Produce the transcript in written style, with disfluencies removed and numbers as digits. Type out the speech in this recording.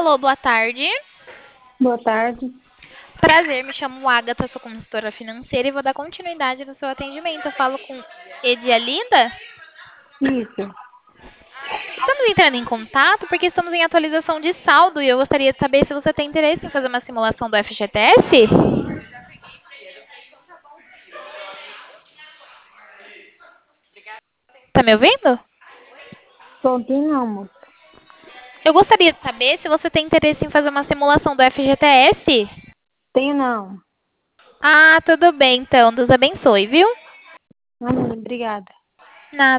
Alô, boa tarde. Boa tarde. Prazer, me chamo Agatha, sou consultora financeira e vou dar continuidade no seu atendimento. Eu falo com Edialinda. Isso. Estamos entrando em contato porque estamos em atualização de saldo e eu gostaria de saber se você tem interesse em fazer uma simulação do FGTS. Tá me ouvindo? Continuamos. Eu gostaria de saber se você tem interesse em fazer uma simulação do FGTS. Tenho não. Ah, tudo bem, então. Deus abençoe, viu? Amém. Obrigada. Nada.